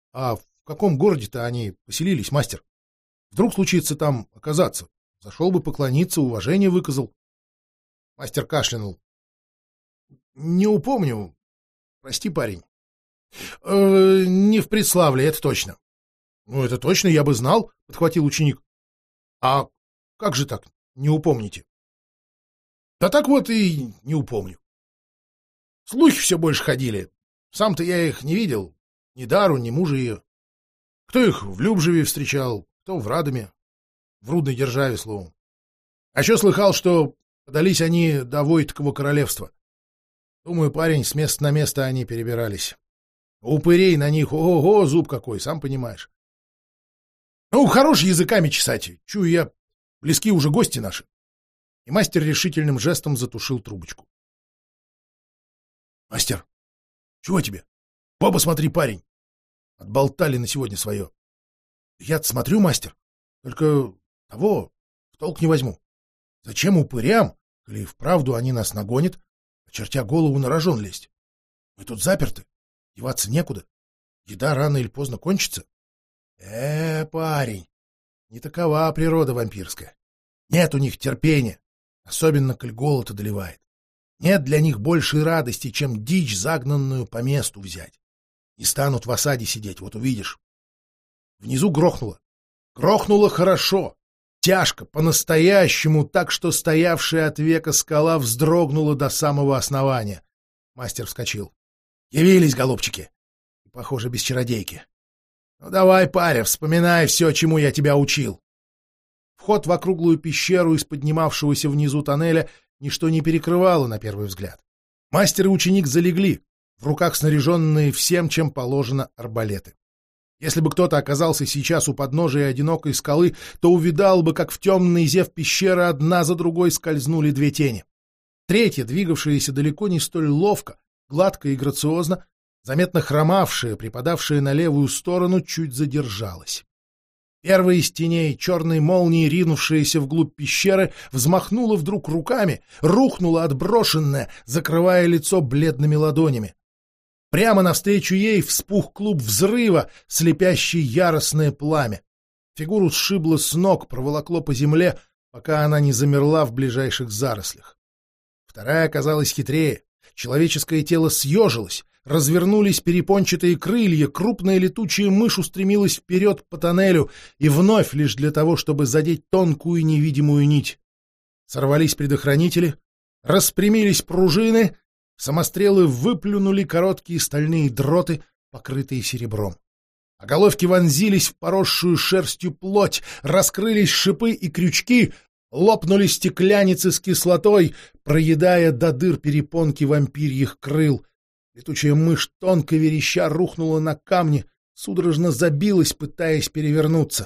А в каком городе-то они поселились, мастер? Вдруг случится там оказаться? Зашел бы поклониться, уважение выказал. Мастер кашлянул. Не упомню. Прости, парень. Не в Преславле, это точно. Ну, это точно, я бы знал, подхватил ученик. А как же так, не упомните? Да так вот и не упомню. Слухи все больше ходили. Сам-то я их не видел. Ни Дару, ни мужа ее. Кто их в Любжеве встречал, кто в Радоме. В Рудной державе, словом. А еще слыхал, что подались они до Войткового королевства. Думаю, парень, с места на место они перебирались. Упырей на них, ого, зуб какой, сам понимаешь. Ну, хорош языками чесать. Чую я, близки уже гости наши. И мастер решительным жестом затушил трубочку. Мастер, чего тебе? Оба смотри, парень. Отболтали на сегодня свое. Я-то смотрю, мастер, только того в толк не возьму. Зачем упырям, или вправду они нас нагонят, очертя голову на рожон лезть? Мы тут заперты, деваться некуда. Еда рано или поздно кончится. Парень, не такова природа вампирская. Нет у них терпения, особенно коль голод одолевает. Нет для них большей радости, чем дичь, загнанную по месту взять. Не станут в осаде сидеть, вот увидишь. Внизу грохнуло. Грохнуло хорошо, тяжко, по-настоящему, так что стоявшая от века скала вздрогнула до самого основания. Мастер вскочил. Явились, голубчики. И, похоже, без чародейки. Ну давай, паря, вспоминай все, чему я тебя учил. Вход в округлую пещеру из поднимавшегося внизу тоннеля ничто не перекрывало на первый взгляд. Мастер и ученик залегли, в руках снаряженные всем, чем положено, арбалеты. Если бы кто-то оказался сейчас у подножия одинокой скалы, то увидал бы, как в темный зев пещеры одна за другой скользнули две тени. Третья, двигавшаяся далеко не столь ловко, гладко и грациозно, заметно хромавшая, припадавшая на левую сторону, чуть задержалась. Первая из теней, черной молнией ринувшаяся вглубь пещеры, взмахнула вдруг руками, рухнула отброшенная, закрывая лицо бледными ладонями. Прямо навстречу ей вспух клуб взрыва, слепящий яростное пламя. Фигуру сшибло с ног, проволокло по земле, пока она не замерла в ближайших зарослях. Вторая оказалась хитрее. Человеческое тело съежилось, развернулись перепончатые крылья, крупная летучая мышь устремилась вперед по тоннелю, и вновь лишь для того, чтобы задеть тонкую невидимую нить. Сорвались предохранители, распрямились пружины, самострелы выплюнули короткие стальные дроты, покрытые серебром. Оголовки вонзились в поросшую шерстью плоть, раскрылись шипы и крючки, лопнули стекляницы с кислотой, проедая до дыр перепонки вампирьих крыл. Летучая мышь, тонко вереща, рухнула на камни, судорожно забилась, пытаясь перевернуться.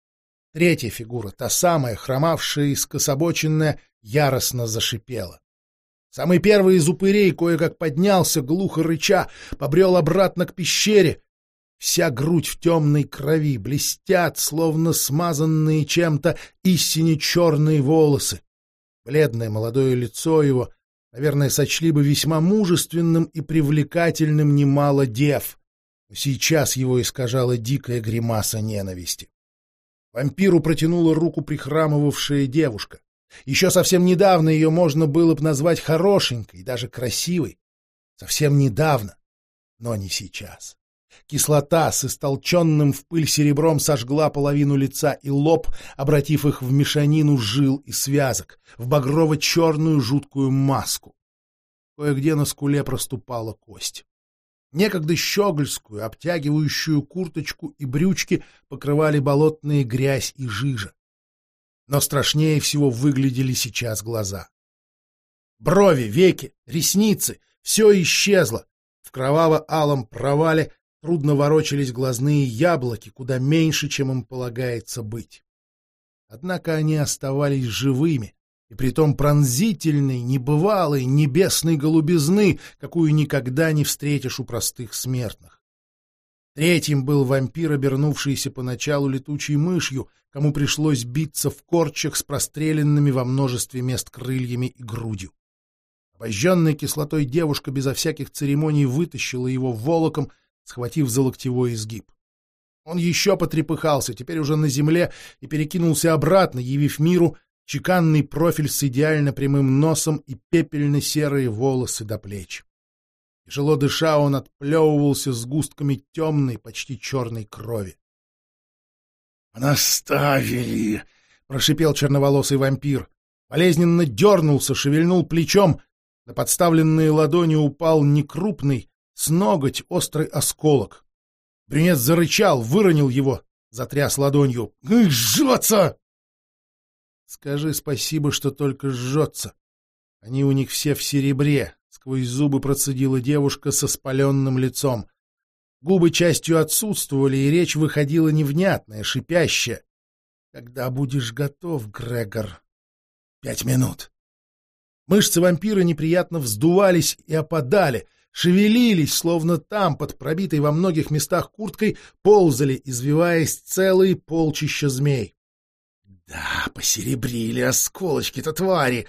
Третья фигура, та самая, хромавшая и скособоченная, яростно зашипела. Самый первый из упырей кое-как поднялся, глухо рыча, побрел обратно к пещере. Вся грудь в темной крови, блестят, словно смазанные чем-то, истине черные волосы. Бледное молодое лицо его, наверное, сочли бы весьма мужественным и привлекательным немало дев, но сейчас его искажала дикая гримаса ненависти. Вампиру протянула руку прихрамывавшая девушка. Еще совсем недавно ее можно было бы назвать хорошенькой, даже красивой. Совсем недавно, но не сейчас. Кислота с истолченным в пыль серебром сожгла половину лица и лоб, обратив их в мешанину жил и связок, в багрово-черную жуткую маску. Кое-где на скуле проступала кость. Некогда щегольскую, обтягивающую курточку и брючки покрывали болотные грязь и жижа. Но страшнее всего выглядели сейчас глаза. Брови, веки, ресницы — все исчезло. В кроваво-алом провале трудно ворочались глазные яблоки, куда меньше, чем им полагается быть. Однако они оставались живыми, и притом пронзительной, небывалой, небесной голубизны, какую никогда не встретишь у простых смертных. Третьим был вампир, обернувшийся поначалу летучей мышью, кому пришлось биться в корчах с простреленными во множестве мест крыльями и грудью. Обожженная кислотой девушка безо всяких церемоний вытащила его волоком, схватив за локтевой изгиб. Он еще потрепыхался, теперь уже на земле, и перекинулся обратно, явив миру чеканный профиль с идеально прямым носом и пепельно-серые волосы до плеч. Тяжело дыша, он отплевывался сгустками темной, почти черной крови. «Наставили!» — прошипел черноволосый вампир. Болезненно дернулся, шевельнул плечом. На подставленные ладони упал некрупный, с ноготь острый осколок. Брюнет зарычал, выронил его, затряс ладонью. «Жжется!» «Скажи спасибо, что только жжется. Они у них все в серебре», — сквозь зубы процедила девушка со спаленным лицом. Губы частью отсутствовали, и речь выходила невнятная, шипящая. «Когда будешь готов, Грегор?» 5 минут. Мышцы вампира неприятно вздувались и опадали, шевелились, словно там, под пробитой во многих местах курткой, ползали, извиваясь целые полчища змей. «Да, посеребрили осколочки-то, твари!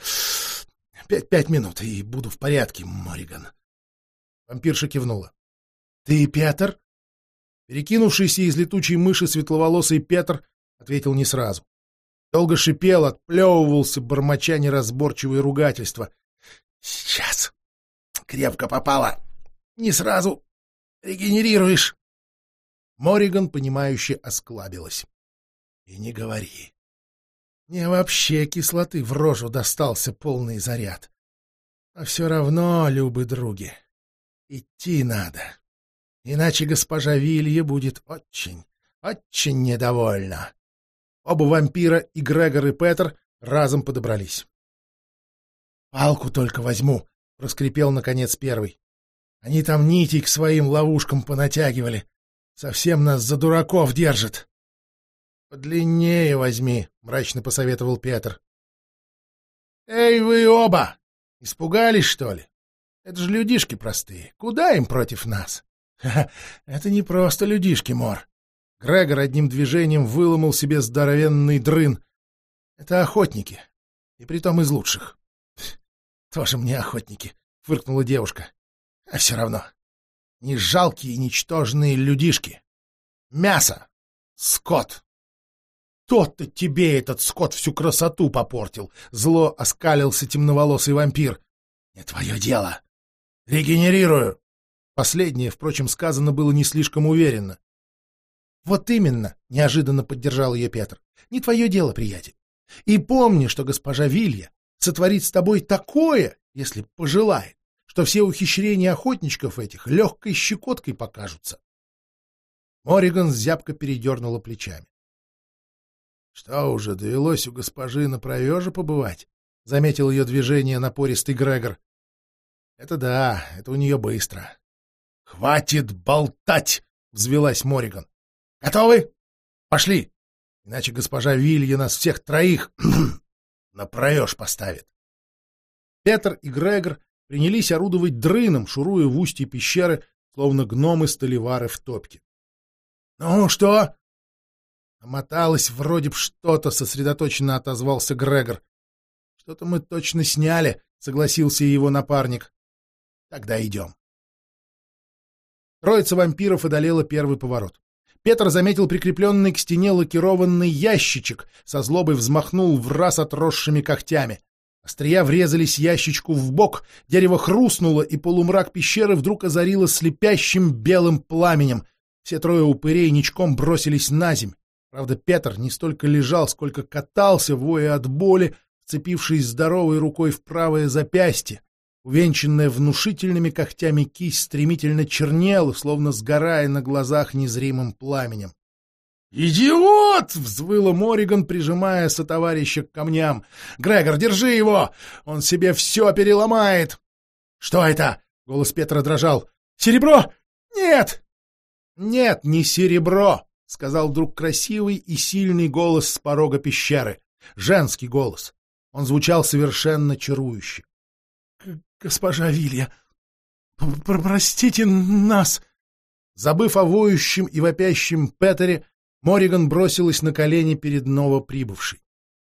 5 минут, и буду в порядке, Морриган». Вампирша кивнула. «Ты Петр?» Перекинувшийся из летучей мыши светловолосый Петр ответил не сразу. Долго шипел, отплевывался, бормоча неразборчивые ругательства. «Сейчас. Крепко попало. Не сразу. Регенерируешь». Морриган, понимающе осклабилась. «И не говори. Мне вообще кислоты в рожу достался полный заряд. Но все равно, любы други, идти надо. Иначе госпожа Вилья будет очень, очень недовольна». Оба вампира, и Грегор, и Петр, разом подобрались. «Палку только возьму», — проскрипел наконец первый. «Они там нитей к своим ловушкам понатягивали. Совсем нас за дураков держат». «Подлиннее возьми», — мрачно посоветовал Петр. «Эй, вы оба! Испугались, что ли? Это же людишки простые. Куда им против нас?» «Это не просто людишки, Мор». Грегор одним движением выломал себе здоровенный дрын. «Это охотники, и притом из лучших». «Тоже мне охотники», — фыркнула девушка. «А все равно. Не жалкие, ничтожные людишки. Мясо. Скот». «Тот-то тебе этот скот всю красоту попортил», — зло оскалился темноволосый вампир. «Не твое дело. Регенерирую». Последнее, впрочем, сказано было не слишком уверенно. «Вот именно», — неожиданно поддержал ее Петр, — «не твое дело, приятель. И помни, что госпожа Вилья сотворит с тобой такое, если пожелает, что все ухищрения охотничков этих легкой щекоткой покажутся». Морриган зябко передернула плечами. «Что уже, довелось у госпожи на провеже побывать?» — заметил ее движение напористый Грегор. «Это да, это у нее быстро». «Хватит болтать!» — взвелась Морриган. «Готовы? Пошли! Иначе госпожа Вилья нас всех троих на провеж поставит». Петр и Грегор принялись орудовать дрыном, шуруя в устье пещеры, словно гномы-столевары в топке. «Ну что?» «Омоталось вроде б что-то», — сосредоточенно отозвался Грегор. «Что-то мы точно сняли», — согласился его напарник. «Тогда идем». Троица вампиров одолела первый поворот. Петр заметил прикрепленный к стене лакированный ящичек, со злобой взмахнул враз отросшими когтями. Острия врезались ящичку в бок, дерево хрустнуло, и полумрак пещеры вдруг озарило слепящим белым пламенем. Все трое упырей ничком бросились наземь. Правда, Петр не столько лежал, сколько катался, воя от боли, вцепившись здоровой рукой в правое запястье. Увенчанная внушительными когтями кисть стремительно чернела, словно сгорая на глазах незримым пламенем. «Идиот!» — взвыла Морриган, прижимая сотоварища к камням. «Грегор, держи его! Он себе все переломает!» «Что это?» — голос Петра дрожал. «Серебро? Нет!» «Нет, не серебро!» — сказал вдруг красивый и сильный голос с порога пещеры. Женский голос. Он звучал совершенно чарующе. «Госпожа Вилья, простите нас!» Забыв о воющем и вопящем Петере, Морриган бросилась на колени перед новоприбывшей.